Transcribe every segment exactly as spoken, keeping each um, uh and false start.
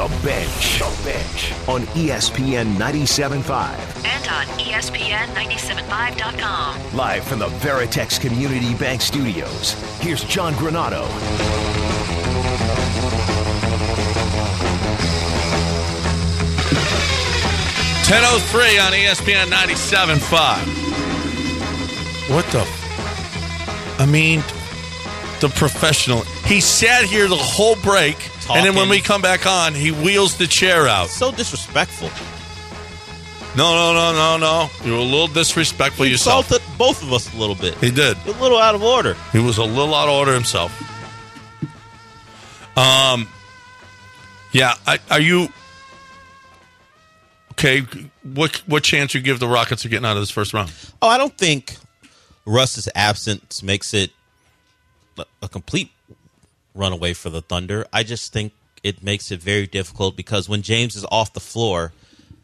The Bench. The Bench on E S P N ninety-seven point five. And on E S P N ninety-seven point five dot com. Live from the Veritex Community Bank Studios, here's John Granato. ten oh three on E S P N ninety-seven point five. What the? F- I mean, the professional. He sat here the whole break, Talking. and then when we come back on, he wheels the chair out. So disrespectful. No, no, no, no, no. You were a little disrespectful He yourself. insulted both of us a little bit. He did. A little out of order. He was a little out of order himself. Um, yeah. I, are you okay? What what chance you give the Rockets of getting out of this first round? Oh, I don't think Russ's absence makes it a complete runaway for the Thunder. I just think it makes it very difficult because when James is off the floor,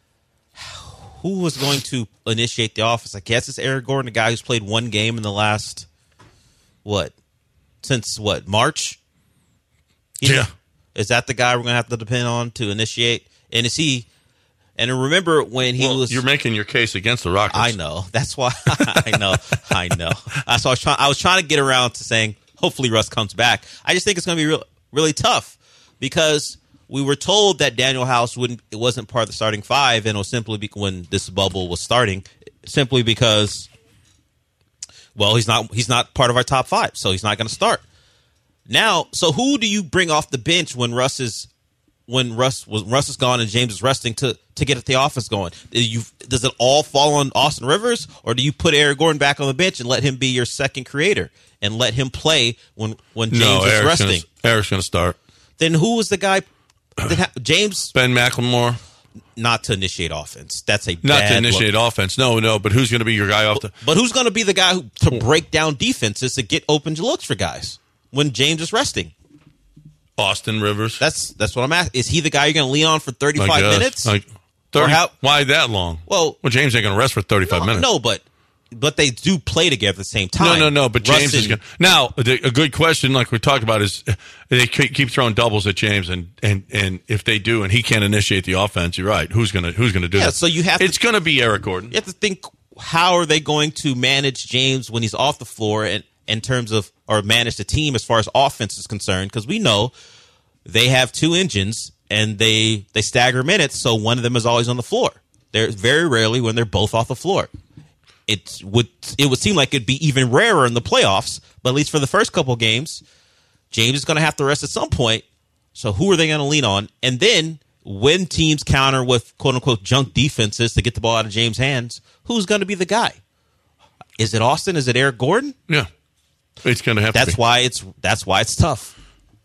who was going to initiate the offense? I guess it's Eric Gordon, the guy who's played one game in the last, what, since what, March? You Yeah. know, is that the guy we're going to have to depend on to initiate? And is he, and remember when he Well, was. You're making your case against the Rockets. I know. That's why. I know. I know. Uh, so I was, trying, I was trying to get around to saying, hopefully Russ comes back. I just think it's going to be real, really tough because we were told that Daniel House wouldn't. It wasn't part of the starting five, and it was simply be, when this bubble was starting, simply because, well, he's not. He's not part of our top five, so he's not going to start. Now, so who do you bring off the bench when Russ is when Russ was Russ is gone and James is resting to to get the offense going? Do you, does it all fall on Austin Rivers, or do you put Eric Gordon back on the bench and let him be your second creator and let him play when when James no, is Eric's resting? Gonna, Eric's going to start. Then who was the guy? That ha- James, Ben McLemore. not to initiate offense. That's a Not bad to initiate look. offense. No, no. But who's going to be your guy off the? But who's going to be the guy who, to break down defenses to get open looks for guys when James is resting? Austin Rivers. That's that's what I'm asking. Is he the guy you're going to lean on for thirty-five I guess. minutes? Like thirty. Or how- why that long? Well, well, James ain't going to rest for thirty-five no, minutes. no, but but they do play together at the same time. No, no, no. But Russ James is and- going. Now, the, a good question, like we talked about, is they keep keep throwing doubles at James, and and and if they do, and he can't initiate the offense, you're right. Who's gonna Who's gonna do Yeah, that? so you have to- It's going to be Eric Gordon. You have to think, how are they going to manage James when he's off the floor, and in terms of, or manage the team as far as offense is concerned? Because we know they have two engines and they they stagger minutes, so one of them is always on the floor. There's very rarely when they're both off the floor. It would it would seem like it'd be even rarer in the playoffs, but at least for the first couple of games, James is going to have to rest at some point. So who are they going to lean on? And then when teams counter with quote unquote junk defenses to get the ball out of James' hands, who's going to be the guy? Is it Austin? Is it Eric Gordon? Yeah, it's going to have. That's to be. why it's that's why it's tough.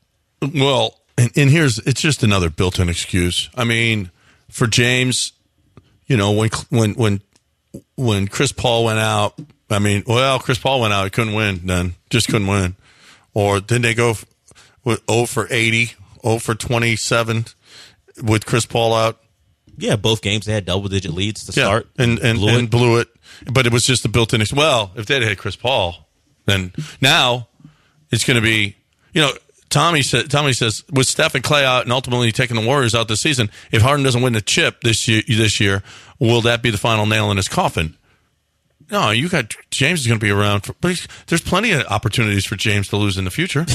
Well, and, and here's it's just another built-in excuse. I mean, for James, you know, when when when when Chris Paul went out, I mean, well, Chris Paul went out, he couldn't win. Then just couldn't win. Or didn't they go f- with zero for eighty, zero for twenty-seven with Chris Paul out? Yeah, both games they had double-digit leads to Yeah, start and and blew and it. blew it. But it was just a built-in. Ex- well, if they'd had Chris Paul, then now it's going to be, you know. Tommy said. Tommy says with Steph and Clay out, and ultimately taking the Warriors out this season. If Harden doesn't win the chip this year, this year, will that be the final nail in his coffin? No, you got James is going to be around. For, but he's, there's plenty of opportunities for James to lose in the future.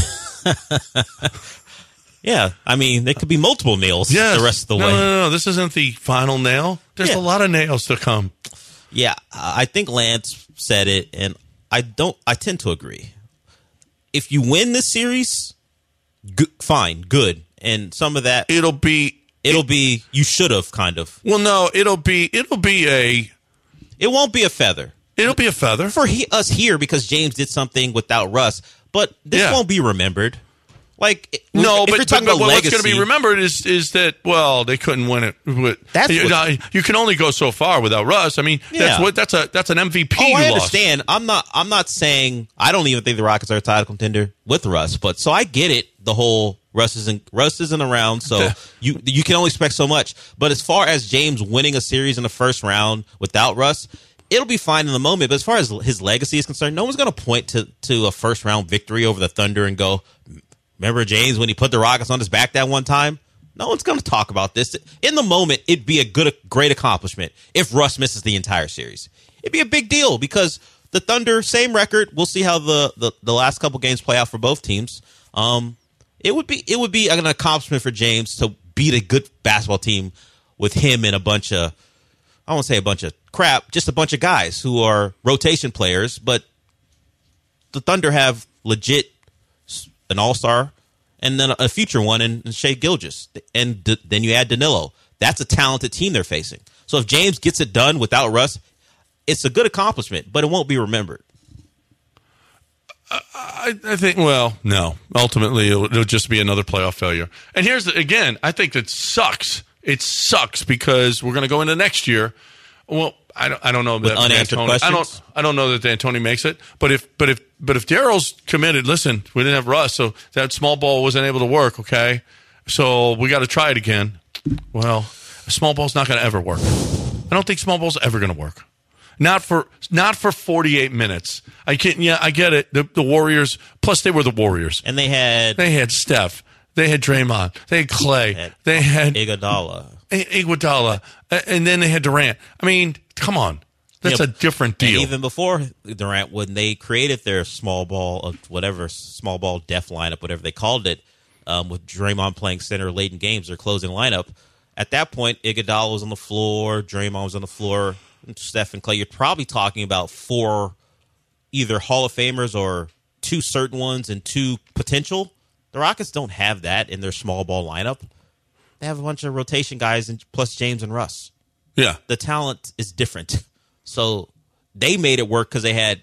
Yeah, I mean, there could be multiple nails Yes. the rest of the no, way. No, no, no. This isn't the final nail. There's Yeah. a lot of nails to come. Yeah, I think Lance said it, and I don't. I tend to agree. If you win this series, good, fine, good, and some of that It'll be. it'll be you should have kind of. Well, no, it'll be. It'll be a. It won't be a feather It'll be a feather. for he, us here because James did something without Russ, but this Yeah. won't be remembered. Like it- No, if but, you're talking but, about but what's legacy, going to be remembered is is that well they couldn't win it. With, That's you, what- know, you can only go so far without Russ. I mean, that's Yeah. what that's a that's an M V P. Oh, you I lost. understand. I'm not. I'm not saying. I don't even think the Rockets are a title contender with Russ. But so I get it. The whole Russ isn't Russ isn't around, so you you can only expect so much. But as far as James winning a series in the first round without Russ, it'll be fine in the moment. But as far as his legacy is concerned, no one's going to point to to a first round victory over the Thunder and go, "Remember James when he put the Rockets on his back that one time?" No one's going to talk about this. In the moment, it'd be a good, great accomplishment if Russ misses the entire series. It'd be a big deal because the Thunder, same record. We'll see how the, the, the last couple games play out for both teams. Um, it would be it would be an accomplishment for James to beat a good basketball team with him and a bunch of, I won't say a bunch of crap, just a bunch of guys who are rotation players. But the Thunder have legit an all-star and then a future one in, in Shai Gilgeous. And D- then you add Danilo. That's a talented team they're facing. So if James gets it done without Russ, it's a good accomplishment, but it won't be remembered. I, I think, well, no. Ultimately, it'll, it'll just be another playoff failure. And here's, the, again, I think that sucks. It sucks because we're going to go into next year. Well, I don't, I don't know With that unanswered D'Antoni, questions? I don't, I don't know that D'Antoni makes it. But if, but if, but if Daryl's committed, listen, we didn't have Russ, so that small ball wasn't able to work. Okay, so we got to try it again. Well, a small ball's not going to ever work. I don't think small ball's ever going to work. Not for not for forty-eight minutes. I can't. Yeah, I get it. The, the Warriors. Plus, they were the Warriors, And they had they had Steph. They had Draymond. They had Clay. Had they had Iguodala. Iguodala, and then they had Durant. I mean, come on, that's Yeah, a different deal. And even before Durant, when they created their small ball, of whatever small ball def lineup, whatever they called it, um, with Draymond playing center late in games, their closing lineup. At that point, Iguodala was on the floor, Draymond was on the floor, Steph and Clay. You're probably talking about four either Hall of Famers or two certain ones and two potential. The Rockets don't have that in their small ball lineup. They have a bunch of rotation guys and plus James and Russ. Yeah, The talent is different. So they made it work because they had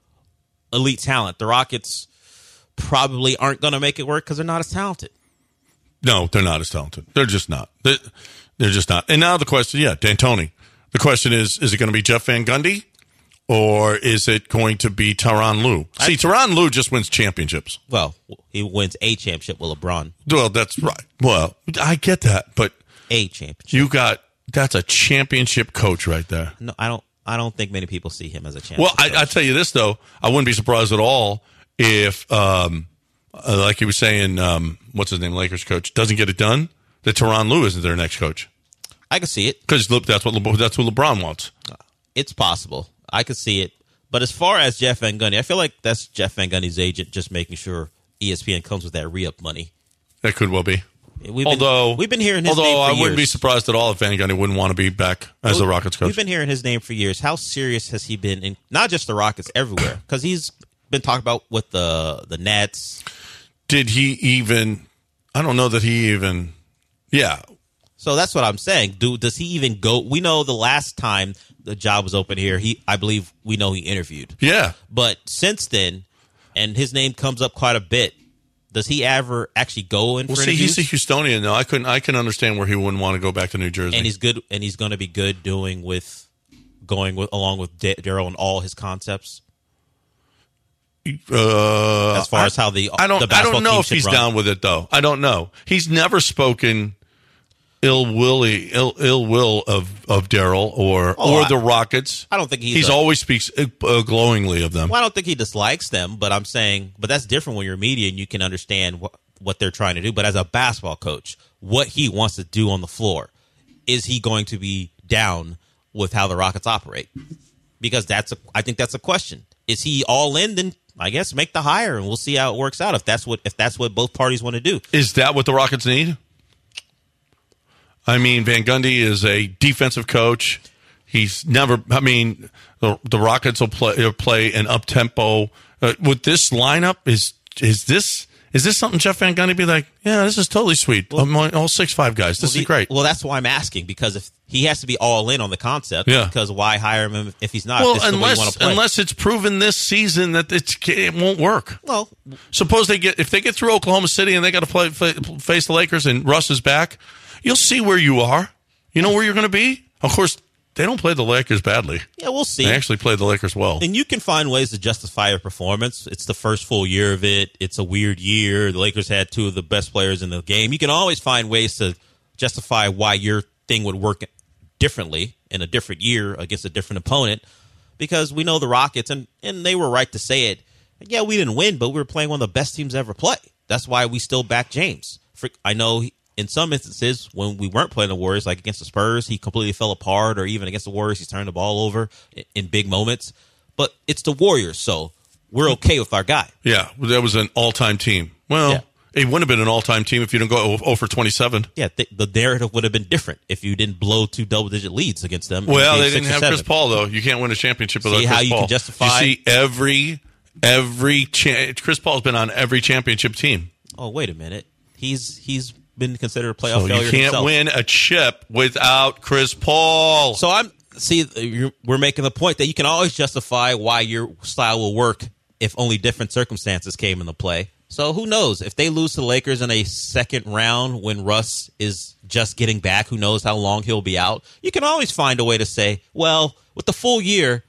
elite talent. The Rockets probably aren't going to make it work because they're not as talented. no, they're not as talented. They're just not. They're, they're just not. And now the question, yeah, D'Antoni. The question is, is it going to be Jeff Van Gundy or is it going to be Tyronn Lue? See, Tyronn Lue just wins championships. Well, he wins a championship with LeBron. Well, that's right. Well, I get that, but A championship. you got that's a championship coach right there. No, I don't. I don't think many people see him as a champion. Well, I, I tell you this though, I wouldn't be surprised at all if, um, uh, like he was saying, um, what's his name, Lakers coach doesn't get it done. That Tyronn Lue isn't their next coach I can see it. because that's what Le- that's what LeBron wants. It's possible. I could see it. But as far as Jeff Van Gundy, I feel like that's Jeff Van Gundy's agent just making sure E S P N comes with that re-up money. That could well be. We've been, although we've been hearing his although name for I years. wouldn't be surprised at all if Van Gundy wouldn't want to be back as the Rockets coach. We've been hearing his name for years. How serious has he been in not just the Rockets, everywhere? Because he's been talked about with the the Nets. Did he even? I don't know that he even. Yeah, So that's what I'm saying. Do does he even go? We know the last time the job was open here, he I believe we know he interviewed. yeah. But since then, and his name comes up quite a bit. Does he ever actually go in Well, for see, interviews? he's a Houstonian though. I couldn't. I can understand where he wouldn't want to go back to New Jersey. and he's good, and he's going to be good doing with going with along with Da- Daryl and all his concepts. Uh, As far as how the I don't the I basketball don't know team if should he's run. down with it though. I don't know. He's never spoken ill willy ill ill will of of Daryl or Oh, or I- the Rockets. I don't think he's he's a- always speaks uh, glowingly of them. Well, I don't think he dislikes them, but I'm saying, but that's different when you're media and you can understand what what they're trying to do. But as a basketball coach, what he wants to do on the floor, is he going to be down with how the Rockets operate? Because that's a, I think that's a question. Is he all in? Then I guess make the hire, and we'll see how it works out. If that's what if that's what both parties want to do. Is that what the Rockets need? I mean, Van Gundy is a defensive coach. He's never. I mean, the, the Rockets will play will play an up tempo uh, with this lineup. Is is this is this something Jeff Van Gundy be like? Yeah, this is totally sweet. Well, all six five guys. This Well, is the- great. Well, that's why I'm asking, because if he has to be all in on the concept, Yeah. because why hire him if he's not? Well, if this is the way you want unless to play? unless it's proven this season that it's, it won't work. well, Suppose they get if they get through Oklahoma City and they got to play face the Lakers and Russ is back, you'll see where you are. You know where you're going to be. Of course, they don't play the Lakers badly. yeah, we'll see. They actually play the Lakers well. And you can find ways to justify a performance. It's the first full year of it. It's a weird year. The Lakers had two of the best players in the game. You can always find ways to justify why your thing would work differently in a different year against a different opponent, because we know the Rockets, and, and they were right to say it. Yeah, we didn't win, but we were playing one of the best teams ever play. That's why we still back James. For, I know he, in some instances, when we weren't playing the Warriors, like against the Spurs, he completely fell apart, or even against the Warriors, he's turned the ball over in, in big moments. But it's the Warriors, so we're okay with our guy. Yeah, that was an all-time team. Well, Yeah. it wouldn't have been an all-time team if you didn't go oh for twenty-seven. Yeah, th- the narrative would have been different if you didn't blow two double-digit leads against them. in Well, game they six didn't or have seven. Chris Paul, though. You can't win a championship without See Chris how you Paul. can justify- You see, every, every cha- Chris Paul's been on every championship team. Oh, wait a minute. He's he's been considered a playoff So failure you can't himself. win a chip without Chris Paul. So I'm see you're, we're making the point that you can always justify why your style will work if only different circumstances came into play. So who knows if they lose to the Lakers in a second round when Russ is just getting back? Who knows how long he'll be out? You can always find a way to say, well, with the full year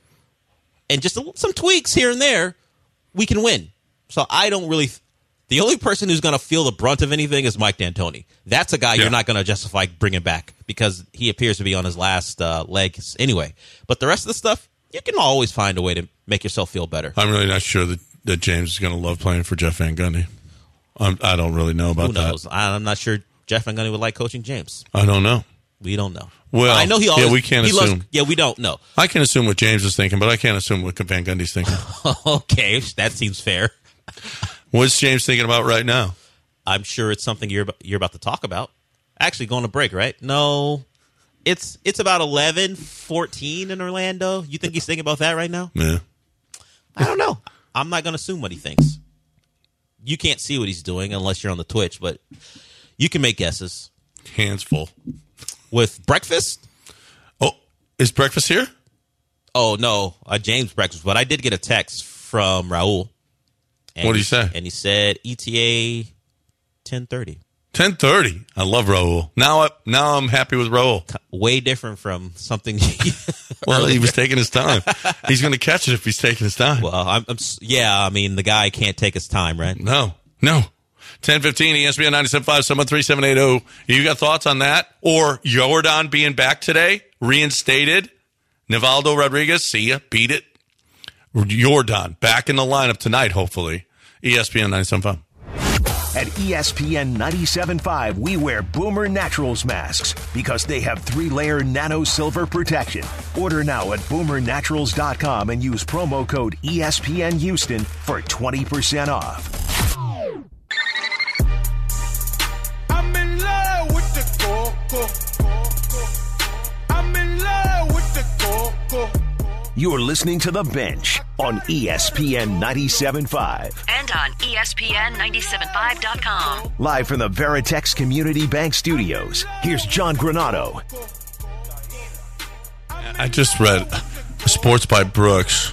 and just a, some tweaks here and there, we can win. So I don't really. The only person who's going to feel the brunt of anything is Mike D'Antoni. That's a guy Yeah. you're not going to justify bringing back because he appears to be on his last uh, legs anyway. But the rest of the stuff, you can always find a way to make yourself feel better. I'm really not sure that, that James is going to love playing for Jeff Van Gundy. I'm, I don't really know about Who knows? that. I'm not sure Jeff Van Gundy would like coaching James. I don't know. We don't know. Well, I know he yeah, always. we can't he loves- assume. yeah, we don't know. I can assume what James is thinking, but I can't assume what Van Gundy's thinking. Okay, that seems fair. What's James thinking about right now? I'm sure it's something you're you're about to talk about. Actually, going to break, right? No, it's it's about eleven fourteen in Orlando. You think he's thinking about that right now? Yeah. I don't know. I'm not going to assume what he thinks. You can't see what he's doing unless you're on the Twitch, but you can make guesses. Hands full. With breakfast? Oh, is breakfast here? Oh, no, uh, James breakfast. But I did get a text from Raul. And What did he say? And he said E T A ten thirty. ten thirty. I love Raul. Now, I, now I'm happy with Raul. Way different from something. Well, he was taking his time. He's going to catch it if he's taking his time. Well, I'm, I'm, s- yeah, I mean, the guy can't take his time, right? No, no. ten fifteen, E S P N ninety-seven point five, seven one three, seven eight zero. You got thoughts on that? Or Jordan being back today, reinstated? Nivaldo Rodriguez, see ya, beat it. Jordan back in the lineup tonight, hopefully. E S P N ninety-seven point five. At E S P N ninety-seven point five, we wear Boomer Naturals masks because they have three-layer nano silver protection. Order now at boomer naturals dot com and use promo code E S P N Houston for twenty percent off. I'm in love with the coco. I'm in love with the coco. You're listening to The Bench on E S P N ninety-seven point five. And on E S P N ninety-seven point five dot com. Live from the Veritex Community Bank Studios, here's John Granado. I just read Sports by Brooks.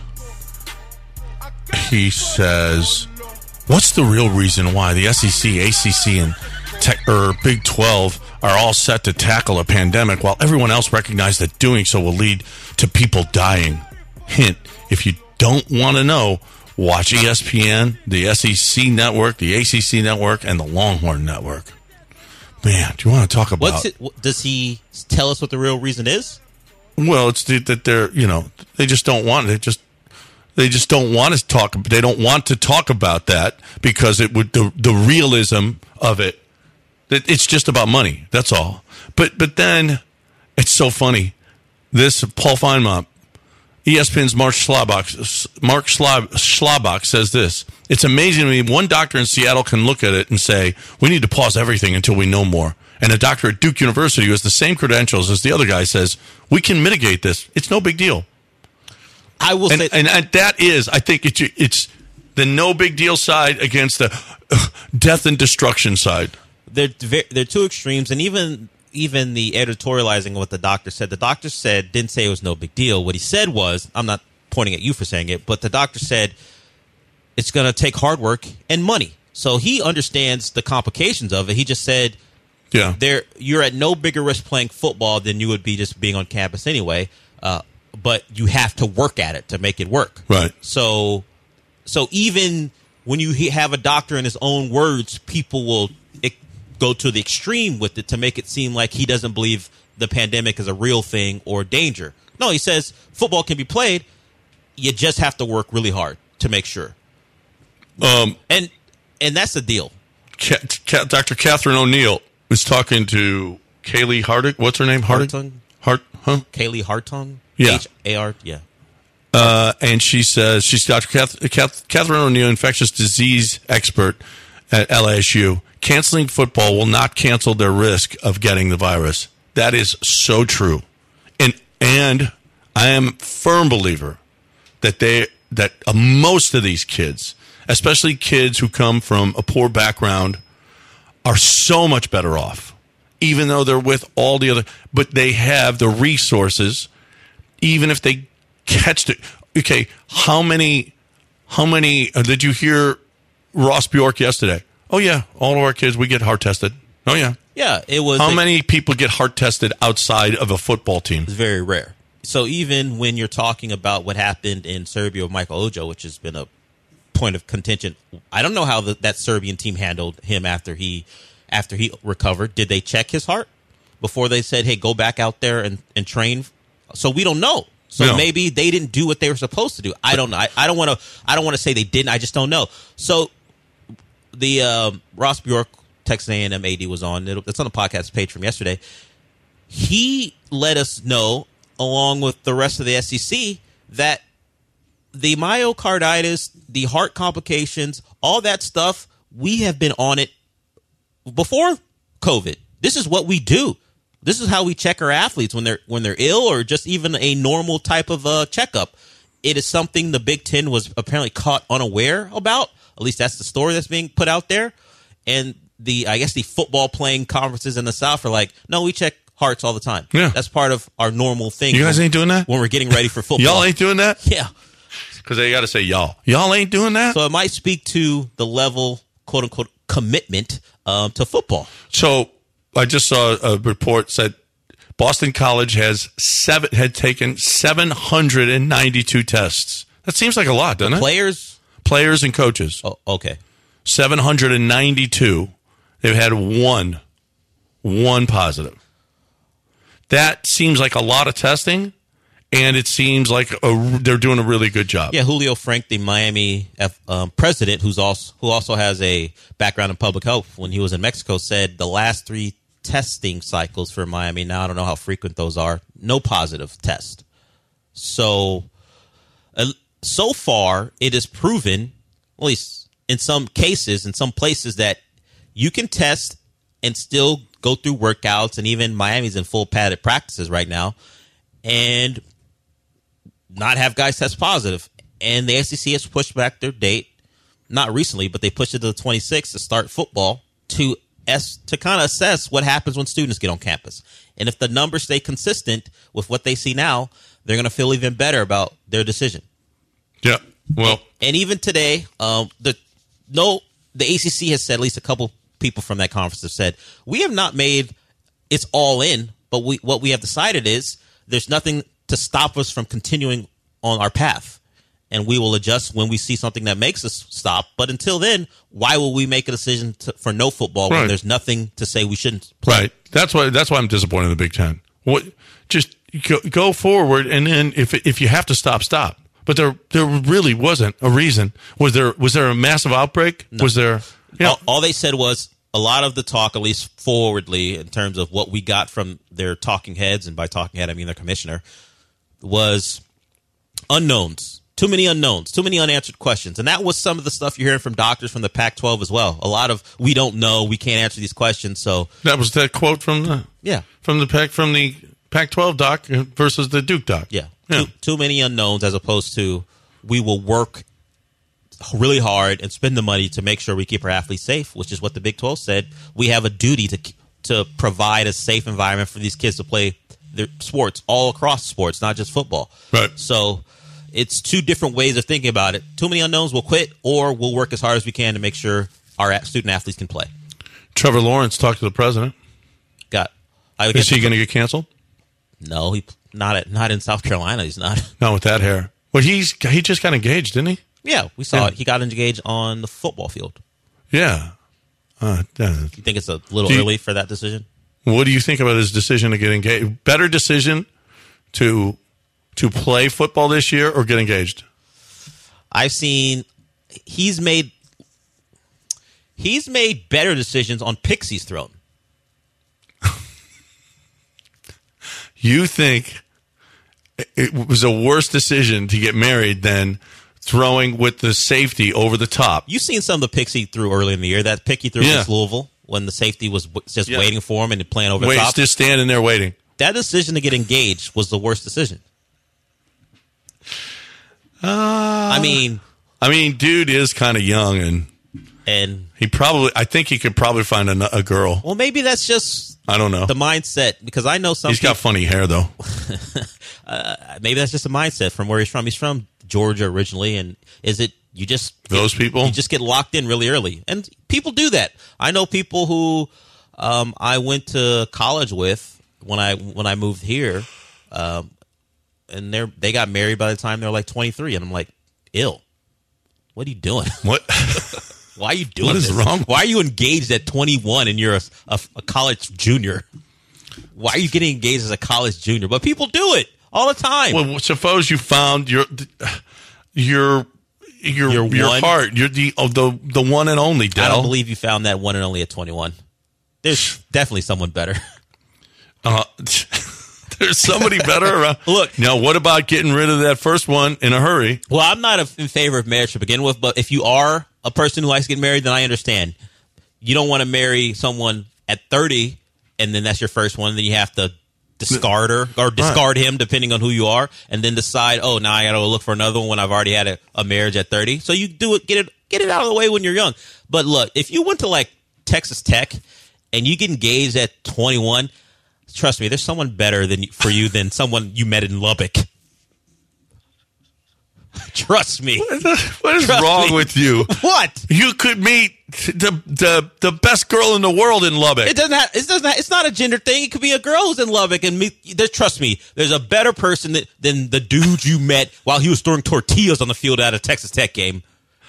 He says, what's the real reason why the S E C, A C C, and tech, or Big twelve are all set to tackle a pandemic while everyone else recognizes that doing so will lead to people dying? Hint, if you don't want to know, watch E S P N, the S E C network, the A C C network, and the Longhorn network. Man, do you want to talk about... What's it, what- does he tell us what the real reason is? Well, it's the, that they're, you know, they just don't want it. Just they just don't want to talk. They don't want to talk about that because it would the the realism of it. It it's just about money. That's all. But but then it's so funny. This Paul Feinmont, E S P N's Mark Schlabach, Mark Schlab, Schlabach says this. It's amazing to me. One doctor in Seattle can look at it and say, we need to pause everything until we know more. And a doctor at Duke University who has the same credentials as the other guy says, we can mitigate this. It's no big deal. I will And, say, and, and that is, I think it's, it's the no big deal side against the uh, death and destruction side. they're ve- they're two extremes, and even even the editorializing of what the doctor said. The doctor said didn't say it was no big deal. What he said was, I'm not pointing at you for saying it, but the doctor said it's going to take hard work and money. So he understands the complications of it. He just said, Yeah. there you're at no bigger risk playing football than you would be just being on campus anyway. Uh, but you have to work at it to make it work. Right. So, so even when you he- have a doctor in his own words, people will it, go to the extreme with it to make it seem like he doesn't believe the pandemic is a real thing or danger. No, he says football can be played. You just have to work really hard to make sure. Um, And and that's the deal. Ca- Ca- Doctor Catherine O'Neill was talking to Kaylee Hartig. What's her name? Hartig? Hartung? Hart? Huh? Kaylee Hartung? Yeah. H A R, yeah. Uh, and she says she's Doctor Kath, Kath, Catherine O'Neill, infectious disease expert at L A S U. Canceling football will not cancel their risk of getting the virus. That is so true. And and I am a firm believer that they that uh, most of these kids, especially kids who come from a poor background, are so much better off, even though they're with all the other, but they have the resources, even if they catch it. Okay, how many, how many, uh, did you hear Ross Bjork yesterday? Oh, yeah, all of our kids, we get heart tested. Oh, yeah. Yeah, it was. How a, many people get heart tested outside of a football team? It's very rare. So even when you're talking about what happened in Serbia with Michael Ojo, which has been a point of contention, I don't know how the, that Serbian team handled him after he after he recovered. Did they check his heart before they said, hey, go back out there and, and train? So we don't know. So no. maybe they didn't do what they were supposed to do. I don't know. I, I don't want to. I don't want to say they didn't. I just don't know. So the um, Ross Bjork, Texas A and M A D was on. It's on the podcast page from yesterday. He let us know, along with the rest of the S E C, that the myocarditis, the heart complications, all that stuff, we have been on it before COVID. This is what we do. This is how we check our athletes when they're when they're ill, or just even a normal type of uh, checkup. It is something the Big Ten was apparently caught unaware about. At least that's the story that's being put out there. And the I guess the football playing conferences in the South are like, no, we check hearts all the time. Yeah. That's part of our normal thing. You guys when, ain't doing that? when we're getting ready for football. Y'all ain't doing that? Yeah. Because they got to say y'all. Y'all ain't doing that? So it might speak to the level, quote unquote, commitment um, to football. So I just saw a report said Boston College has seven had taken seven hundred ninety-two tests. That seems like a lot, doesn't it? Players? Players and coaches. Oh, okay. seven hundred ninety-two. They've had one, one positive. That seems like a lot of testing, and it seems like a, they're doing a really good job. Yeah, Julio Frank, the Miami F, um, president, who's also who also has a background in public health, when he was in Mexico, said the last three testing cycles for Miami, now I don't know how frequent those are, no positive test. So, uh, so far, it is proven, at least in some cases, in some places, that you can test and still go through workouts, and even Miami's in full padded practices right now, and not have guys test positive. And the S E C has pushed back their date, not recently, but they pushed it to the twenty-sixth to start football to S to kind of assess what happens when students get on campus. And if the numbers stay consistent with what they see now, they're going to feel even better about their decision. Yeah. Well, and even today, um, the no, the A C C has said, at least a couple people from that conference have said, we have not made it's all in, but we what we have decided is there's nothing to stop us from continuing on our path, and we will adjust when we see something that makes us stop. But until then, why will we make a decision to, for no football right. when there's nothing to say we shouldn't play? Right. That's why. That's why I'm disappointed in the Big Ten. What? Just go, go forward, and then if if you have to stop, stop. But there there really wasn't a reason. Was there was there a massive outbreak? No. Was there? You know, all, all they said was a lot of the talk, at least forwardly, in terms of what we got from their talking heads, and by talking head I mean their commissioner, was unknowns. Too many unknowns, too many unanswered questions. And that was some of the stuff you're hearing from doctors from the Pac twelve as well. A lot of, we don't know, we can't answer these questions. So that was that quote from the yeah from the Pac from the Pac twelve doc versus the Duke doc. Yeah, yeah. Too, too many unknowns, as opposed to we will work really hard and spend the money to make sure we keep our athletes safe, which is what the Big twelve said. We have a duty to to provide a safe environment for these kids to play their sports all across sports, not just football. Right. So it's two different ways of thinking about it. Too many unknowns, we'll quit, or we'll work as hard as we can to make sure our student athletes can play. Trevor Lawrence talked to the president. Got. I Is he going to get canceled? No, he not at, not in South Carolina. He's not. Not with that hair. Well, he's he just got engaged, didn't he? Yeah, we saw Yeah. it. He got engaged on the football field. Yeah. Uh, uh, You think it's a little Do you- early for that decision? what do you think about his decision to get engaged? Better decision to to play football this year or get engaged? I've seen he's made he's made better decisions on picks he's thrown. you think it was a worse decision to get married than throwing with the safety over the top? You've seen some of the picks he threw early in the year. That pick he threw Yeah. against Louisville when the safety was w- just Yeah. waiting for him and playing over Wait, the top. just standing there waiting. That decision to get engaged was the worst decision. Uh, I mean, I mean, dude is kind of young, and and he probably, I think he could probably find a, a girl. well, maybe that's just I don't know. the mindset, because I know some He's got funny hair, though. maybe that's just a mindset from where he's from. He's from Georgia originally, and is it you just Those people? you just get locked in really early, and people do that. I know people who um, I went to college with when I when I moved here, um, and they they got married by the time they were like twenty-three, and I'm like, ill. What are you doing? What? Why are you doing What is this? wrong? Why are you engaged at twenty-one and you're a, a, a college junior? Why are you getting engaged as a college junior? But people do it all the time. Well, suppose you found your your your Your your one? heart. You're the oh, the the one and only. Del. I don't believe you found that one and only at twenty-one. There's definitely someone better. Uh, there's somebody better around. Look. Now, what about getting rid of that first one in a hurry? Well, I'm not a, in favor of marriage to begin with, but if you are a person who likes to get married, then I understand. You don't want to marry someone at thirty, and then that's your first one, then you have to discard her or discard him, depending on who you are, and then decide, oh, now I got to look for another one when I've already had a, a marriage at thirty. So you do it, get it, get it out of the way when you're young. But look, if you went to like Texas Tech and you get engaged at twenty-one, trust me, there's someone better than for you than someone you met in Lubbock. Trust me. What is Trust wrong me. with you? What? You could meet the the the best girl in the world in Lubbock. It doesn't have. It doesn't. Have, it's not a gender thing. It could be a girl who's in Lubbock, and me, there, trust me, there's a better person that, than the dude you met while he was throwing tortillas on the field at a Texas Tech game.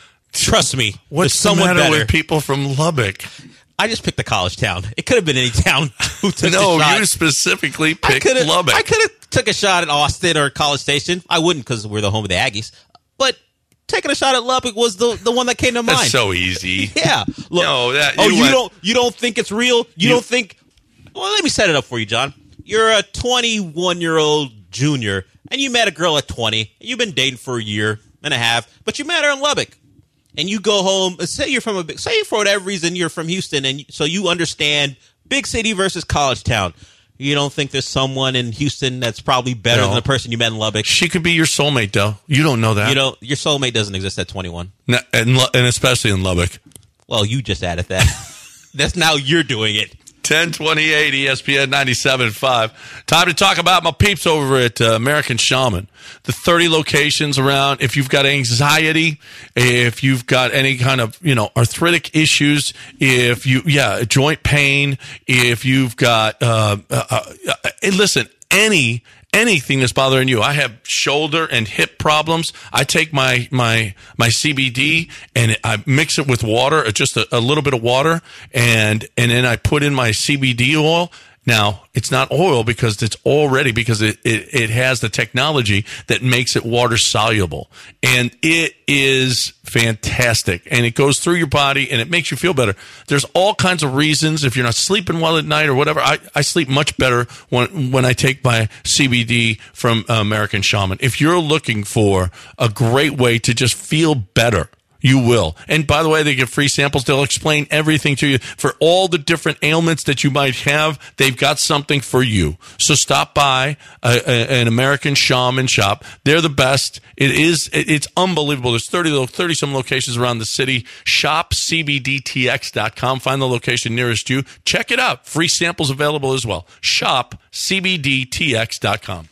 Trust me, What's there's someone the matter better. with people from Lubbock? I just picked a college town. It could have been any town who took No, the shot. you specifically I picked could have. Lubbock. I could have took a shot at Austin or College Station. I wouldn't because we're the home of the Aggies. But taking a shot at Lubbock was the the one that came to mind. That's so easy. Yeah. Look, No, that- oh, you you went- don't you don't think it's real? You, You- don't think? Well, let me set it up for you, John. You're a twenty-one year old junior, and you met a girl at twenty. And you've been dating for a year and a half, but you met her in Lubbock. And you go home. Say you're from a big. Say for whatever reason you're from Houston, and so you understand big city versus college town. You don't think there's someone in Houston that's probably better No. than the person you met in Lubbock. She could be your soulmate, though. You don't know that. You know, your soulmate doesn't exist at twenty-one. No, and, Lu- and especially in Lubbock. Well, you just added that. That's now you're doing it. ten twenty-eight E S P N ninety-seven point five. Time to talk about my peeps over at uh, American Shaman. The thirty locations around. If you've got anxiety, if you've got any kind of, you know, arthritic issues, if you, yeah, joint pain, if you've got, uh, uh, uh, uh, listen, any, anything that's bothering you. I have shoulder and hip problems. I take my my my C B D and I mix it with water, just a, a little bit of water, and and then I put in my C B D oil. Now, it's not oil because it's already, because it, it, it has the technology that makes it water soluble. And it is fantastic. And it goes through your body and it makes you feel better. There's all kinds of reasons. If you're not sleeping well at night or whatever, I, I sleep much better when, when I take my C B D from uh, American Shaman. If you're looking for a great way to just feel better, you will. And by the way, they give free samples. They'll explain everything to you. For all the different ailments that you might have, they've got something for you. So stop by a, a, an American Shaman shop. They're the best. It is, it, it's unbelievable. There's thirty, thirty some locations around the city. shop C B D T X dot com. Find the location nearest you. Check it out. Free samples available as well. shop C B D T X dot com.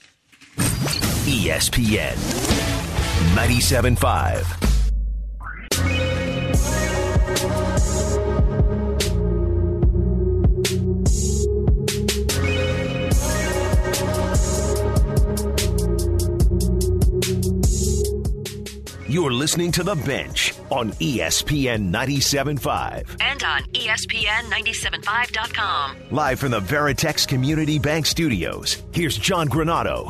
E S P N ninety-seven point five. You're listening to The Bench on E S P N ninety-seven point five. And on E S P N ninety-seven point five dot com. Live from the Veritex Community Bank Studios, here's John Granado.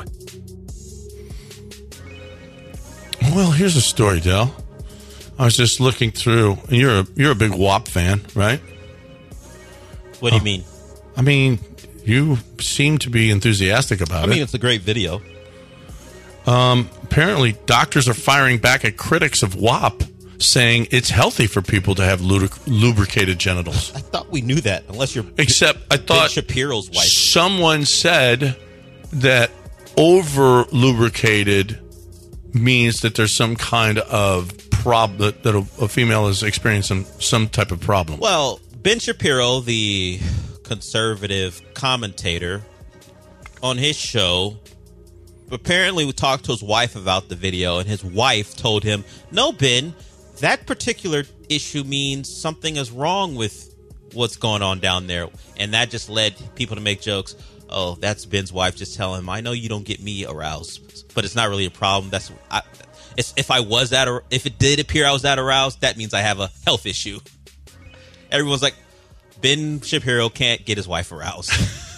Well, here's a story, Del. I was just looking through, and you're a, you're a big W A P fan, right? What do you mean? I mean, You seem to be enthusiastic about I mean, it. it's a great video. Apparently, doctors are firing back at critics of W A P, saying it's healthy for people to have lubric- lubricated genitals. I thought we knew that, unless you're Except, I Ben thought Shapiro's wife. someone said that over lubricated means that there's some kind of problem that, that a, a female is experiencing some type of problem. Well, Ben Shapiro, the conservative commentator, on his show, apparently talked to his wife about the video, and his wife told him, no, Ben, that particular issue means something is wrong with what's going on down there. And that just led people to make jokes. Oh, that's Ben's wife just telling him, I know you don't get me aroused, but it's not really a problem. That's I, it's, if I was that, or if it did appear I was that aroused, that means I have a health issue. Everyone's like, Ben Shapiro can't get his wife aroused.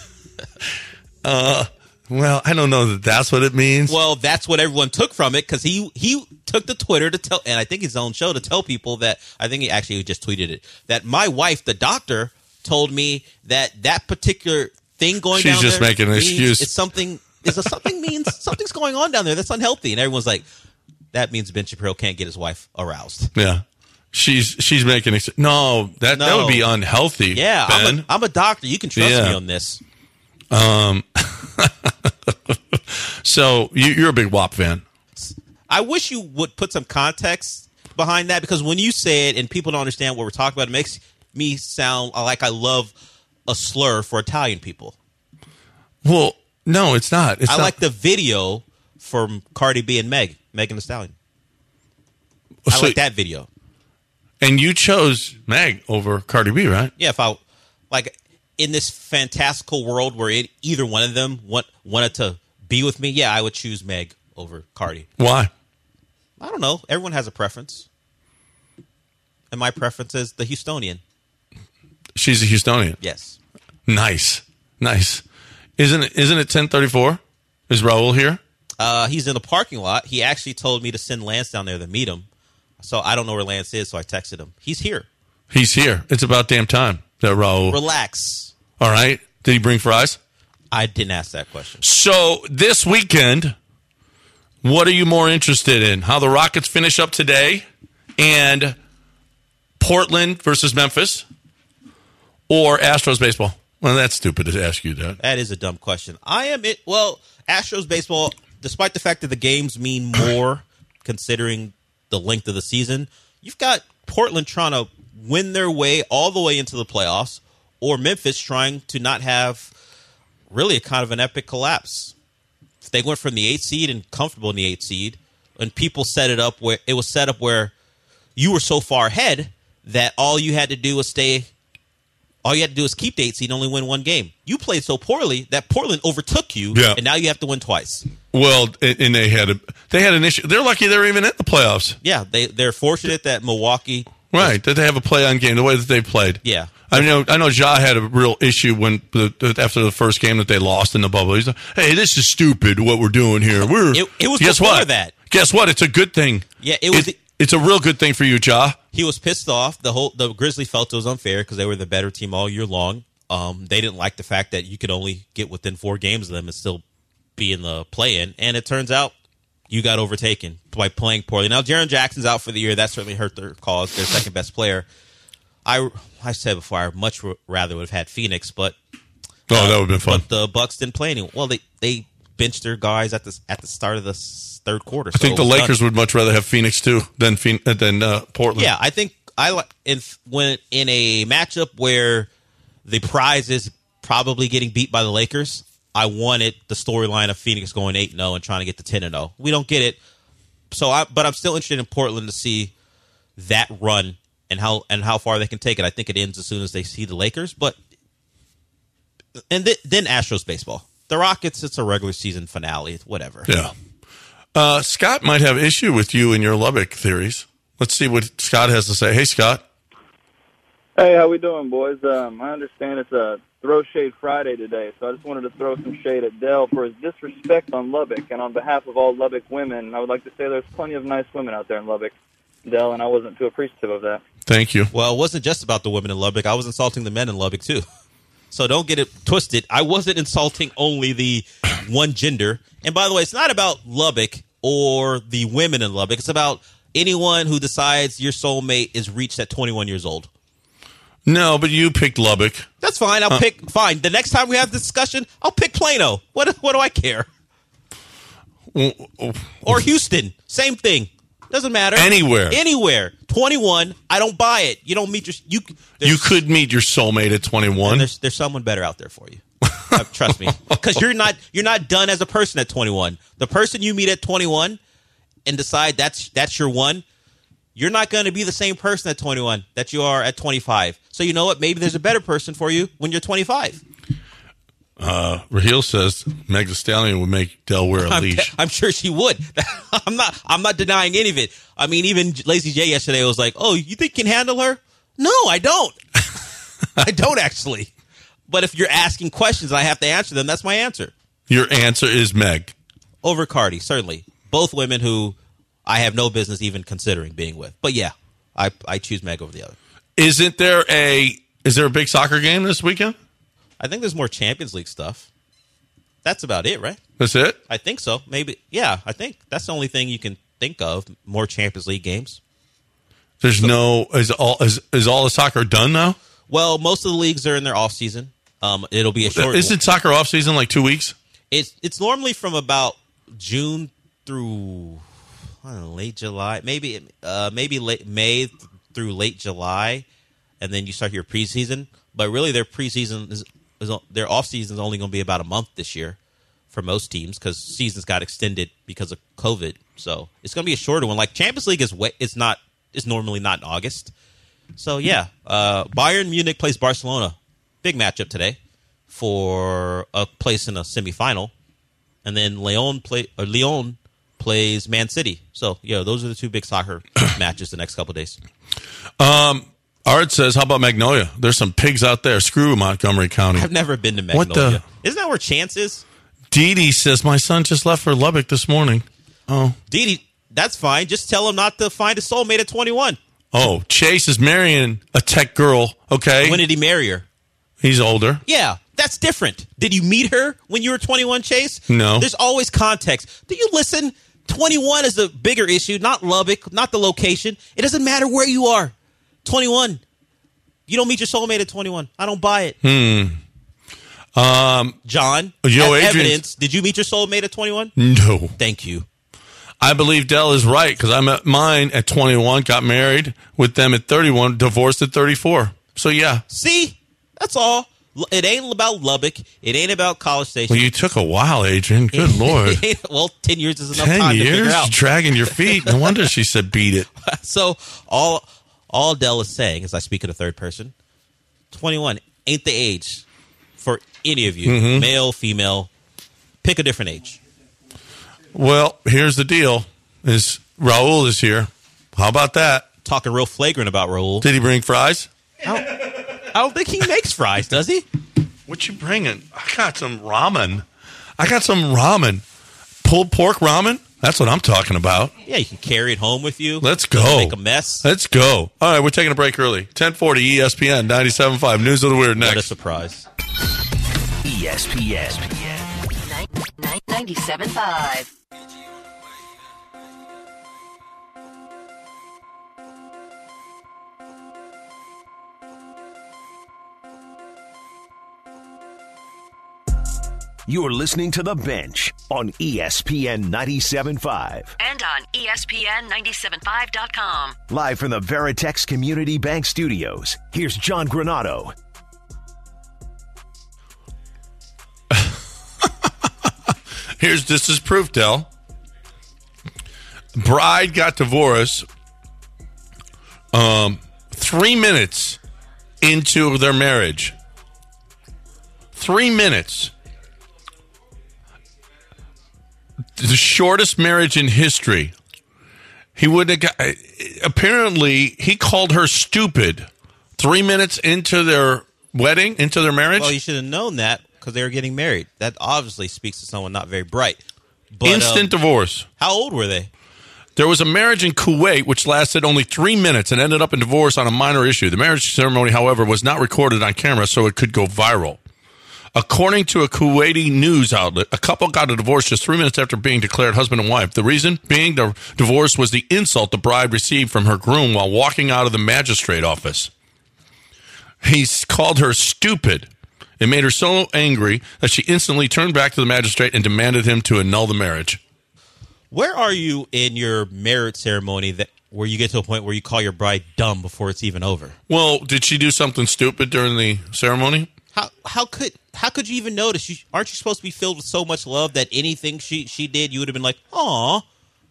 Well, I don't know that that's what it means. Well, that's what everyone took from it, because he he took to Twitter to tell, and I think his own show to tell people that, I think he actually just tweeted it, that my wife, the doctor, told me that that particular thing going She's down just there making an means excuse. It's something. Is a something means something's going on down there that's unhealthy, and everyone's like, that means Ben Shapiro can't get his wife aroused. Yeah. She's she's making ex- no that that No. would be unhealthy. Yeah, I'm Ben. a, I'm a doctor. You can trust Yeah. me on this. So you, you're a big W A P fan. I wish you would put some context behind that, because when you say it and people don't understand what we're talking about, it makes me sound like I love a slur for Italian people. Well, no, it's not. It's I not. like the video from Cardi B and Meg, Megan Thee Stallion. I So- like that video. And you chose Meg over Cardi B, right? Yeah, if I like in this fantastical world where it, either one of them want, wanted to be with me, yeah, I would choose Meg over Cardi. Why? I don't know. Everyone has a preference, and my preference is the Houstonian. She's a Houstonian. Yes. Nice, nice. Isn't it? Isn't it ten thirty four? Is Raul here? Uh, he's in the parking lot. He actually told me to send Lance down there to meet him. So I don't know where Lance is, so I texted him. He's here. He's here. It's about damn time that Raul. Relax. All right. Did he bring fries? I didn't ask that question. So this weekend, what are you more interested in? How the Rockets finish up today, and Portland versus Memphis, or Astros baseball? Well, that's stupid to ask you that. That is a dumb question. I am it. Well, Astros baseball, despite the fact that the games mean more, considering the length of the season, you've got Portland trying to win their way all the way into the playoffs, or Memphis trying to not have really a kind of an epic collapse. If they went from the eighth seed and comfortable in the eighth seed, and people set it up where it was set up where you were so far ahead that all you had to do was stay. All you had to do is keep the eighth seed and only win one game. You played so poorly that Portland overtook you, Yeah. and now you have to win twice. Well, and and they had a they had an issue. They're lucky they're even in the playoffs, Yeah, they they're fortunate that Milwaukee. right? That they have a play on game the way that they played. Yeah. I know. I know. Ja had a real issue when the, the, after the first game that they lost in the bubble. He's like, "Hey, this is stupid. What we're doing here. We're It- it was guess before what? that. Guess what? It's a good thing. Yeah, it was- it's a real good thing for you, Ja. He was pissed off. The whole the Grizzlies felt it was unfair because they were the better team all year long. Um, they didn't like the fact that you could only get within four games of them and still be in the play-in. And it turns out you got overtaken by playing poorly. Now, Jaren Jackson's out for the year. That certainly hurt their cause. Their second best player. I I said before, I much rather would have had Phoenix, but Oh, that would have been fun. But the Bucks didn't play any. Well, they they benched their guys at the at the start of the s- third quarter. I think the Lakers would much rather have Phoenix too than Phoen- uh, than uh, Portland. Yeah, I think I like in when in a matchup where the prize is probably getting beat by the Lakers. I wanted the storyline of Phoenix going eight and zero and trying to get to ten and zero. We don't get it, so I. But I'm still interested in Portland to see that run and how and how far they can take it. I think it ends as soon as they see the Lakers, but and th- then Astros baseball. The Rockets, it's a regular season finale, whatever. Yeah. Uh, Scott might have issue with you and your Lubbock theories. Let's see what Scott has to say. Hey, Scott. Hey, how we doing, boys? Um, I understand it's a Throw Shade Friday today, so I just wanted to throw some shade at Dell for his disrespect on Lubbock. And on behalf of all Lubbock women, I would like to say there's plenty of nice women out there in Lubbock, Dell, and I wasn't too appreciative of that. Thank you. Well, it wasn't just about the women in Lubbock. I was insulting the men in Lubbock, too. So don't get it twisted. I wasn't insulting only the one gender. And by the way, it's not about Lubbock or the women in Lubbock. It's about anyone who decides your soulmate is reached at twenty-one years old. No, but you picked Lubbock. That's fine. I'll uh, pick. Fine. The next time we have this discussion, I'll pick Plano. What? What do I care? Or Houston. Same thing. Doesn't matter. Anywhere. Anywhere. twenty-one. I don't buy it. You don't meet your. You. You could meet your soulmate at twenty-one. There's there's someone better out there for you. uh, trust me, because you're not you're not done as a person at twenty-one. The person you meet at twenty-one and decide that's that's your one. You're not going to be the same person at twenty-one that you are at twenty-five. So you know what? Maybe there's a better person for you when you're twenty-five. Uh, Raheel says Meg Thee Stallion would make Del wear a I'm, leash. I'm sure she would. I'm not. I'm not denying any of it. I mean, even Lazy J yesterday was like, "Oh, you think you can handle her?" No, I don't. I don't actually. But if you're asking questions, I have to answer them. That's my answer. Your answer is Meg over Cardi, certainly. Both women who I have no business even considering being with. But yeah, I I choose Meg over the other. Isn't there a is there a big soccer game this weekend? I think there's more Champions League stuff. That's about it, right? That's it? I think so. Maybe. Yeah, I think that's the only thing you can think of. More Champions League games. There's so, no is all is is all the soccer done now? Well, most of the leagues are in their off season. Um, it'll be a short. Isn't soccer off season like two weeks? It's it's normally from about June through I don't know, late July, maybe uh, maybe late May through late July, and then you start your preseason. But really, their preseason is, is their off season is only going to be about a month this year for most teams because seasons got extended because of COVID. So it's going to be a shorter one. Like Champions League is way, it's not it's normally not in August. So yeah, uh, Bayern Munich plays Barcelona. Big matchup today for a place in a semifinal, and then Leon play or Lyon plays Man City. So yeah, those are the two big soccer matches the next couple of days. Um, Art says, "How about Magnolia? There's some pigs out there. Screw Montgomery County." I've never been to Magnolia. What the? Isn't that where Chance is? Dee Dee says, "My son just left for Lubbock this morning." Oh, Dee Dee, that's fine. Just tell him not to find a soulmate at twenty-one. Oh, Chase is marrying a tech girl. Okay, when did he marry her? He's older. Yeah, that's different. Did you meet her when you were twenty-one, Chase? No. There's always context. Do you listen? twenty-one is a bigger issue, not Lubbock, not the location. It doesn't matter where you are. twenty-one. You don't meet your soulmate at twenty-one. I don't buy it. Hmm. Um, John, Joe as Adrian, evidence, did you meet your soulmate at twenty-one? No. Thank you. I believe Dell is right because I met mine at twenty-one, got married with them at thirty-one, divorced at thirty-four. So, yeah. See? That's all. It ain't about Lubbock. It ain't about College Station. Well, you took a while, Adrian. Good Lord. Well, ten years is enough ten time years? to figure out. Dragging your feet. No wonder she said beat it. So, all all Dell is saying, as I speak in a third person, twenty-one ain't the age for any of you, mm-hmm. male, female. Pick a different age. Well, here's the deal: is Raul is here. How about that? Talking real flagrant about Raul. Did he bring fries? I don't, I don't think he makes fries, does he? What you bringing? I got some ramen. I got some ramen. Pulled pork ramen? That's what I'm talking about. Yeah, you can carry it home with you. Let's go. Make a mess. Let's go. All right, we're taking a break early. ten forty E S P N ninety-seven point five. News of the Weird next. What a surprise. E S P N. ninety-seven point five. You're listening to The Bench on E S P N ninety-seven point five. And on E S P N ninety-seven point five dot com. Live from the Veritex Community Bank Studios, here's John Granado. Here's this is proof, Del. Bride got divorced um, three minutes into their marriage. Three minutes. The shortest marriage in history. He would have got, apparently he called her stupid three minutes into their wedding, into their marriage. Well, you should have known that because they were getting married. That obviously speaks to someone not very bright. But, Instant um, divorce. How old were they? There was a marriage in Kuwait which lasted only three minutes and ended up in divorce on a minor issue. The marriage ceremony, however, was not recorded on camera, so it could go viral. According to a Kuwaiti news outlet, a couple got a divorce just three minutes after being declared husband and wife. The reason being the divorce was the insult the bride received from her groom while walking out of the magistrate office. He called her stupid. It made her so angry that she instantly turned back to the magistrate and demanded him to annul the marriage. Where are you in your marriage ceremony that where you get to a point where you call your bride dumb before it's even over? Well, did she do something stupid during the ceremony? How how could how could you even notice? You, aren't you supposed to be filled with so much love that anything she, she did, you would have been like, aw.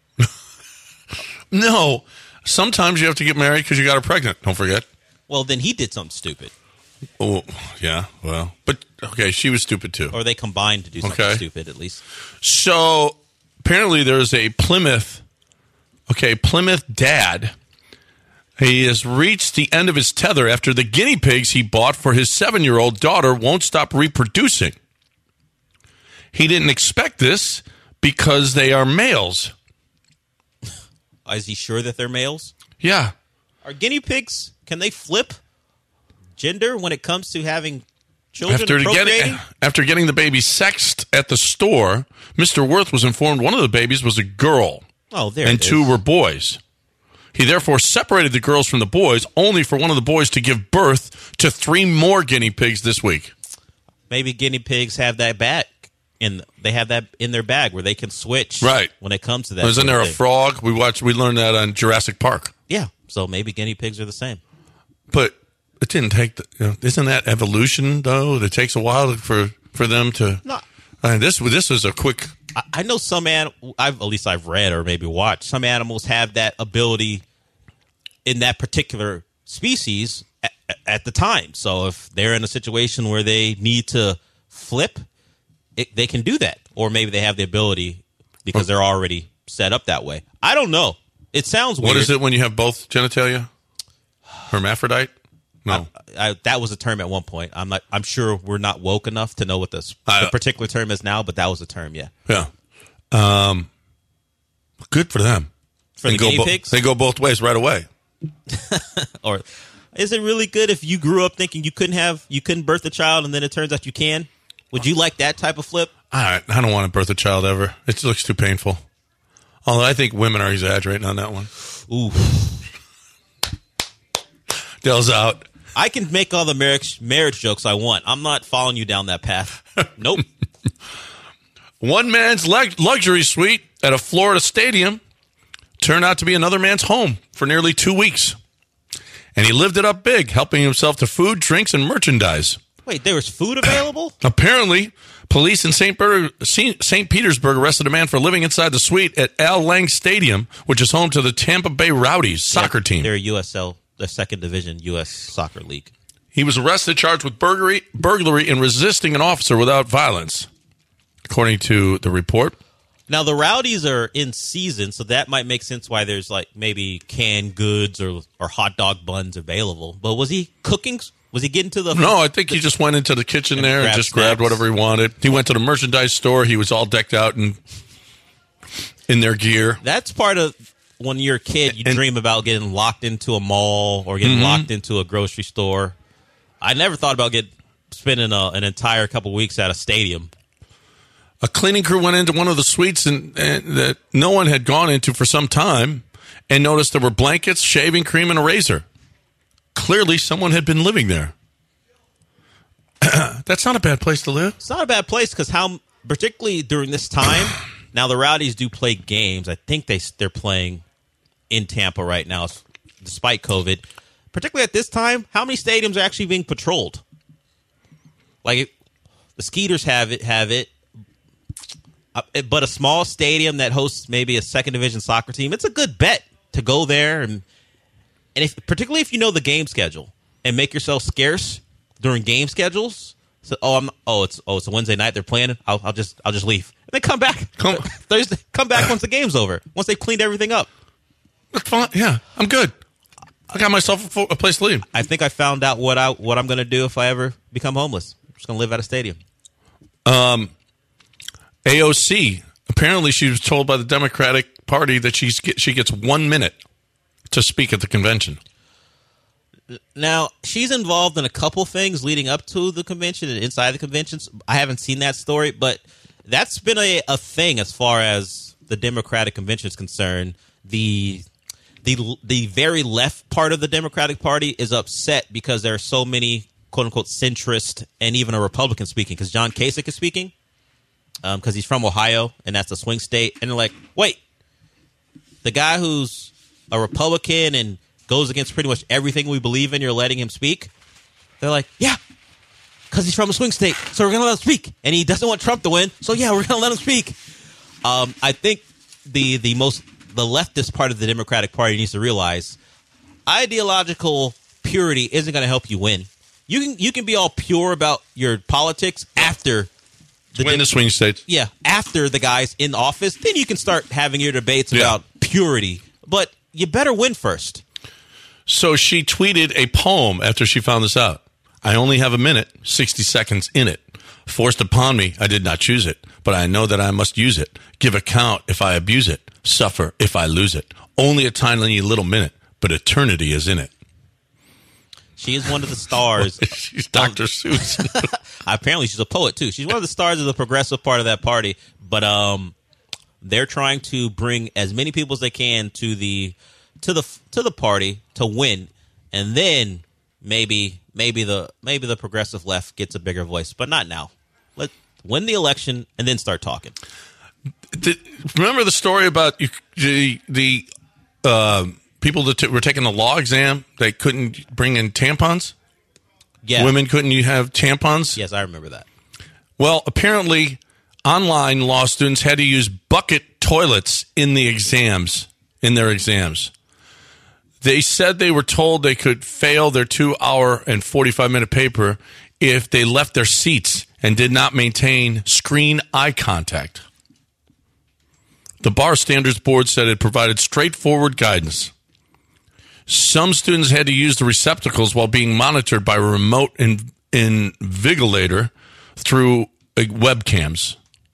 No. Sometimes you have to get married because you got her pregnant. Don't forget. Well, then he did something stupid. Oh, yeah. Well, but okay, she was stupid too. Or they combined to do something Okay. stupid, at least. So apparently there's a Plymouth, okay, Plymouth dad. He has reached the end of his tether after the guinea pigs he bought for his seven-year-old daughter won't stop reproducing. He didn't expect this because they are males. Is he sure that they're males? Yeah. Are guinea pigs, can they flip gender when it comes to having children After and procreating? getting, after getting the baby sexed at the store, Mister Worth was informed one of the babies was a girl Oh, there and it two is. were boys. He therefore separated the girls from the boys, only for one of the boys to give birth to three more guinea pigs this week. Maybe guinea pigs have that bag. In, they have that in their bag where they can switch Right. when it comes to that. Wasn't sort there of a thing. frog? We watched. We learned that on Jurassic Park. Yeah, so maybe guinea pigs are the same. But it didn't take. The, you know, isn't that evolution though? It takes a while for for them to. No. I mean, this this was a quick. I, I know some an, I've at least I've read or maybe watched some animals have that ability in that particular species at, at the time. So if they're in a situation where they need to flip, it, they can do that, or maybe they have the ability because they're already set up that way. I don't know. It sounds weird. What is it when you have both genitalia? Hermaphrodite? No. I, that was a term at one point. I'm not. I'm sure we're not woke enough to know what this I- the particular term is now, but that was a term. Yeah, Yeah. Um. Good for them. for They the go guinea bo- pigs. They go both ways right away. Or is it really good if you grew up thinking you couldn't have you couldn't birth a child and then it turns out you can? Would you like that type of flip? I, I don't want to birth a child ever. It just looks too painful. Although I think women are exaggerating on that one. Ooh, Dell's out. I can make all the marriage marriage jokes I want. I'm not following you down that path. Nope. One man's lux- luxury suite at a Florida stadium turned out to be another man's home for nearly two weeks. And he lived it up big, helping himself to food, drinks, and merchandise. Wait, there was food available? Apparently, police in Saint Saint Petersburg arrested a man for living inside the suite at Al Lang Stadium, which is home to the Tampa Bay Rowdies soccer team. They're a U S L, the second division U S soccer league. He was arrested, charged with burglary, burglary and resisting an officer without violence, according to the report. Now the Rowdies are in season, so that might make sense why there's like maybe canned goods or or hot dog buns available. But was he cooking? Was he getting to the? No, I think he just went into the kitchen And there and grabbed just grabbed snacks. whatever he wanted. He went to the merchandise store. He was all decked out in in their gear. That's part of when you're a kid. You And- dream about getting locked into a mall or getting Mhm. locked into a grocery store. I never thought about getting spending a, an entire couple weeks at a stadium. A cleaning crew went into one of the suites and, and that no one had gone into for some time and noticed there were blankets, shaving cream, and a razor. Clearly, someone had been living there. That's not a bad place to live. It's not a bad place because how, particularly during this time. Now the Rowdies do play games. I think they they're playing in Tampa right now, despite COVID. Particularly at this time, how many stadiums are actually being patrolled? Like it, the Skeeters have it, have it, uh, but a small stadium that hosts maybe a second division soccer team. It's a good bet to go there and and if particularly if you know the game schedule and make yourself scarce during game schedules. So oh I'm oh it's oh it's a Wednesday night they're playing. I'll I'll just I'll just leave and then come back Come- Thursday. Come back once the game's over. Once they've cleaned everything up. That's fine. Yeah, I'm good. I got myself a, fo- a place to live. I think I found out what I what I'm going to do if I ever become homeless. I'm just going to live at a stadium. A O C, apparently she was told by the Democratic Party that she's she gets one minute to speak at the convention. Now, she's involved in a couple things leading up to the convention and inside the conventions. I haven't seen that story, but that's been a, a thing as far as the Democratic convention is concerned. The the the very left part of the Democratic Party is upset because there are so many quote-unquote centrist and even a Republican speaking, because John Kasich is speaking because um, he's from Ohio, and that's a swing state. And they're like, wait, the guy who's a Republican and goes against pretty much everything we believe in, you're letting him speak? They're like, yeah, because he's from a swing state, so we're going to let him speak. And he doesn't want Trump to win, so yeah, we're going to let him speak. Um, I think the the most the leftist part of the Democratic Party needs to realize ideological purity isn't going to help you win. You can you can be all pure about your politics after the Win de- the swing states. yeah, after the guy's in office. Then you can start having your debates Yeah. about purity. But you better win first. So she tweeted a poem after she found this out. I only have a minute, sixty seconds in it. Forced upon me, I did not choose it, but I know that I must use it. Give account if I abuse it. Suffer if I lose it. Only a tiny little minute, but eternity is in it. She is one of the stars. She's Doctor Seuss. Apparently, she's a poet too. She's one of the stars of the progressive part of that party. But um, they're trying to bring as many people as they can to the to the to the party to win, and then maybe maybe the maybe the progressive left gets a bigger voice, but not now. Let win the election and then start talking. Did, remember the story about you, the the uh, people that t- were taking the law exam? They couldn't bring in tampons. Yeah, Women couldn't you have tampons? Yes, I remember that. Well, apparently, online law students had to use bucket toilets in the exams, in their exams. They said they were told they could fail their two-hour and forty-five minute paper if they left their seats and did not maintain screen eye contact. The Bar Standards Board said it provided straightforward guidance. Some students had to use the receptacles while being monitored by a remote in- invigilator through uh, webcams.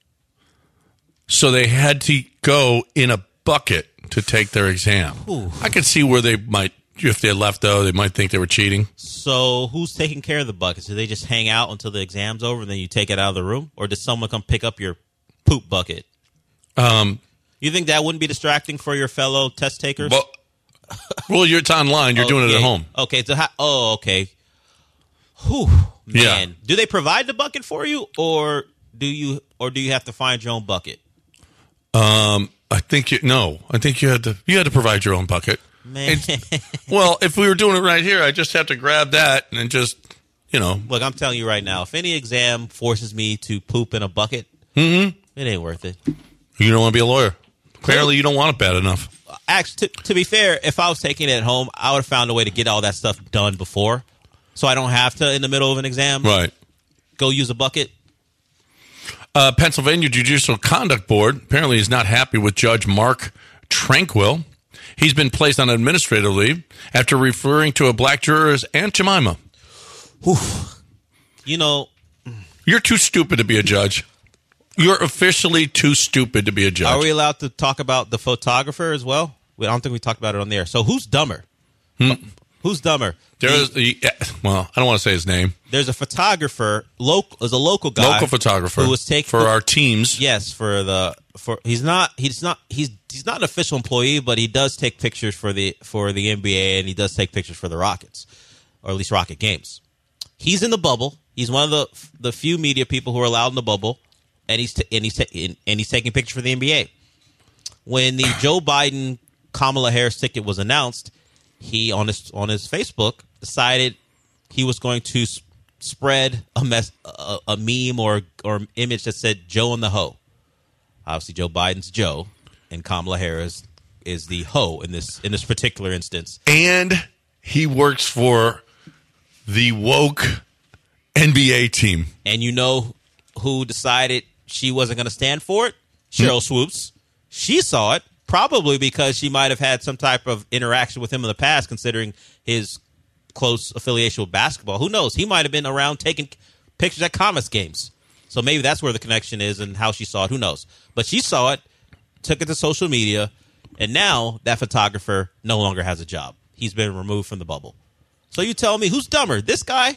So they had to go in a bucket to take their exam. Ooh. I could see where they might, if they left though, they might think they were cheating. So who's taking care of the buckets? Do they just hang out until the exam's over and then you take it out of the room? Or does someone come pick up your poop bucket? Um, You think that wouldn't be distracting for your fellow test takers? well, well, you're it's online. You're doing it at Okay. home. Okay. So how, oh, okay. Whew, man. Yeah. Do they provide the bucket for you, or do you, or do you have to find your own bucket? Um, I think you no. I think you had to you had to provide your own bucket. Man, Well, if we were doing it right here, I just have to grab that and then just you know. look, I'm telling you right now, if any exam forces me to poop in a bucket, Mm-hmm. it ain't worth it. You don't want to be a lawyer. Apparently, you don't want it bad enough. Actually, to, to be fair, if I was taking it at home, I would have found a way to get all that stuff done before, so I don't have to, in the middle of an exam, Right. go use a bucket. Uh, Pennsylvania Judicial Conduct Board apparently is not happy with Judge Mark Tranquil. He's been placed on administrative leave after referring to a black juror as Aunt Jemima. You know, You're too stupid to be a judge. You're officially too stupid to be a judge. are we allowed to talk about the photographer as well? I don't think we talked about it on the air. So who's dumber? Who's dumber? There's The- the, well, I don't want to say his name. there's a photographer, local, is a local guy, Local photographer who was taking for our teams. Yes, for the for he's not he's not he's he's not an official employee, but he does take pictures for the for the N B A and he does take pictures for the Rockets, or at least Rocket games. He's in the bubble. He's one of the the few media people who are allowed in the bubble, and he's t- and he's t- and he's taking pictures for the N B A. When the Joe Biden Kamala Harris ticket was announced, he on his on his Facebook decided he was going to s- spread a mess a, a meme or or image that said Joe and the hoe. Obviously, Joe Biden's Joe, and Kamala Harris is the hoe in this in this particular instance. And he works for the woke N B A team. And you know who decided she wasn't going to stand for it? Cheryl Swoops. She saw it, probably because she might have had some type of interaction with him in the past, considering his close affiliation with basketball. Who knows? He might have been around taking pictures at Comets games. So maybe that's where the connection is and how she saw it. Who knows? But she saw it, took it to social media, And now that photographer no longer has a job. He's been removed from the bubble. So you tell me, who's dumber, this guy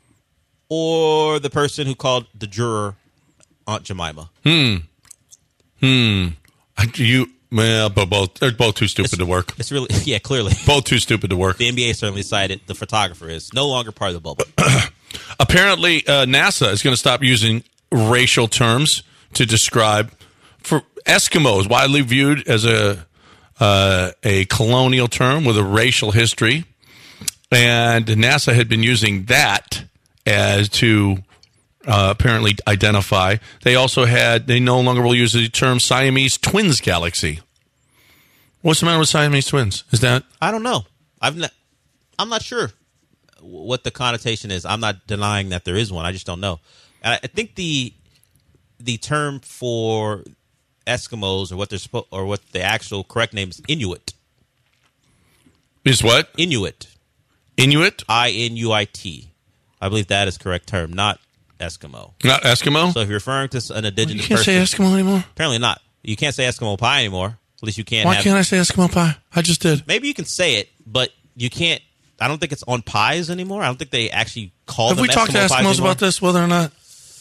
or the person who called the juror Aunt Jemima? Hmm. Hmm. You, well, but both, they're both too stupid It's- to work. It's really, yeah, clearly. Both too stupid to work. The N B A certainly cited the photographer is no longer part of the bubble. Apparently, uh, NASA is going to stop using racial terms to describe for Eskimos, widely viewed as a uh, a colonial term with a racial history, and NASA had been using that as to uh, apparently identify. They also had they no longer will use the term Siamese twins galaxy. What's the matter with Siamese twins? Is that I don't know. I've not, I'm not sure what the connotation is. I'm not denying that there is one. I just don't know. And I, I think the the term for Eskimos or what they're supposed or what the actual correct name is Inuit. is what Inuit. Inuit? I N U I T. I believe that is the correct term, not Eskimo. Not Eskimo? So if you're referring to an You indigenous can't person, say Eskimo anymore? apparently not. You can't say Eskimo pie anymore. At least you can't Why have can't I say Eskimo pie? I just did. Maybe you can say it, but you can't. I don't think it's on pies anymore. I don't think they actually call Have them we talked to Eskimo pies Eskimos anymore. about this, whether or not?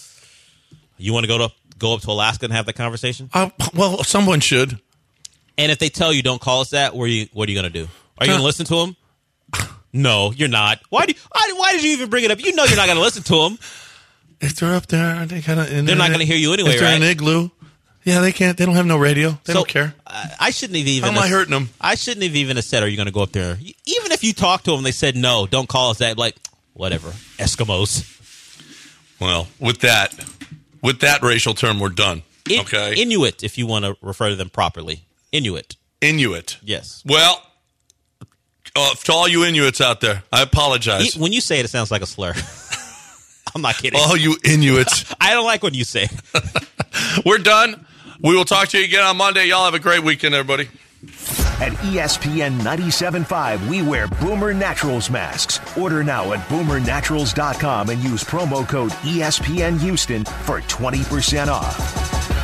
You want to go to go up to Alaska and have that conversation? Uh, well, someone should. And if they tell you don't call us that, what are you what are you going to do? Are you Uh, going to listen to them? No, you're not. Why do you, why, why did you even bring it up? You know you're not going to listen to them. If they're up there, they kind of. They're not gonna hear you anyway, If they're in an right? igloo, yeah, they can't. They don't have no radio. They So, don't care. I, I shouldn't have even. How am I hurting them? I shouldn't have even have said, "Are you going to go up there?" Even if you talk to them, they said no. Don't call us that. Like whatever, Eskimos. Well, with that, with that racial term, we're done. In- okay, Inuit, if you want to refer to them properly. Inuit. Inuit. Yes. Well, uh, to all you Inuits out there, I apologize. E- When you say it, it sounds like a slur. I'm not kidding. all you Inuits, I don't like when you say it. we're done. We will talk to you again on Monday. Y'all have a great weekend, everybody. At E S P N ninety-seven point five, we wear Boomer Naturals masks. Order now at boomer naturals dot com and use promo code E S P N Houston for twenty percent off.